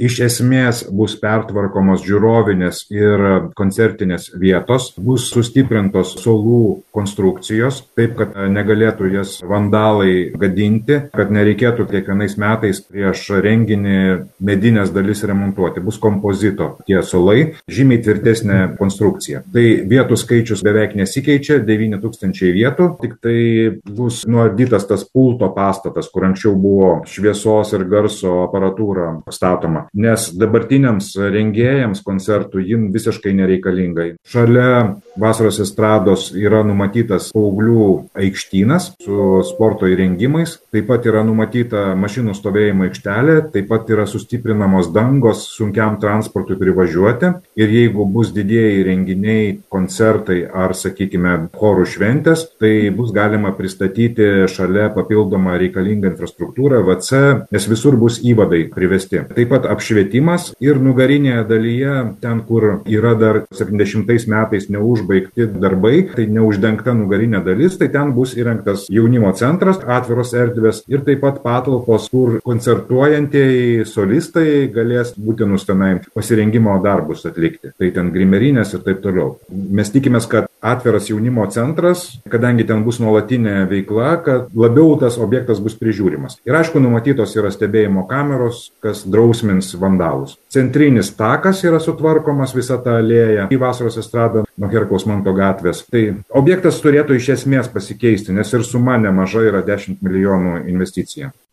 iš esmės bus pertvarkomos žiūrovinės ir koncertinės vietos, bus sustiprintos suolų konstrukcijos, taip kad negalėtų jas vandalai gadinti, kad nereikėtų kiekvienais metais prieš renginį medinės dalis remontuoti. Bus kompozito tie suolai, žymiai tvirtesnė konstrukcija. Tai vietų skaičius beveik nesikeičia, 9000 vietų, tik tai bus nuardytas tas pulto pastatas, kur anksčiau buvo šviesos ir garso aparatūra statoma, nes dabartiniams rengėjams koncertų ji visiškai nereikalinga. Šalia vasaros estrados yra numatytas paauglių aikštynas su sporto įrengimais, taip pat yra numatyta mašinų stovėjimo aikštelė, taip pat yra sustiprinamos dangos sunkiam transportui privažiuoti ir jeigu bus didieji renginiai, koncertai ar, sakykime, chorų šventės, tai bus galima pristatyti šalia papildomą reikalingą infrastruktūrą, VC, nes visur bus įvadai privesti. Taip pat apšvietimas ir nugarinėje dalyje, ten, kur yra dar 70 metais neužbaigti darbai, tai neuždengta nugarinė dalis, tai ten bus įrengtas jaunimo centras, atviros erdvės ir taip pat patalpos, kur koncertuojantieji solistai galės būtinus tenai pasirengimo darbus atlikti. Tai ten grimerinės ir taip toliau. Mes tikimės, kad atviras jaunimo centras, kadangi ten bus nuolatinė veikla, kad labiau tas objektas bus prižiūrimas. Ir aišku, numatytos yra stebėjimo kameros, kas drausmins vandalus. Centrinis takas yra sutvarkomas, visa ta alėja į vasaros estradą nuo Herkaus Manto gatvės. Tai objektas turėtų iš esmės pasikeisti, nes ir suma nemaža yra 10 milijonų investicija.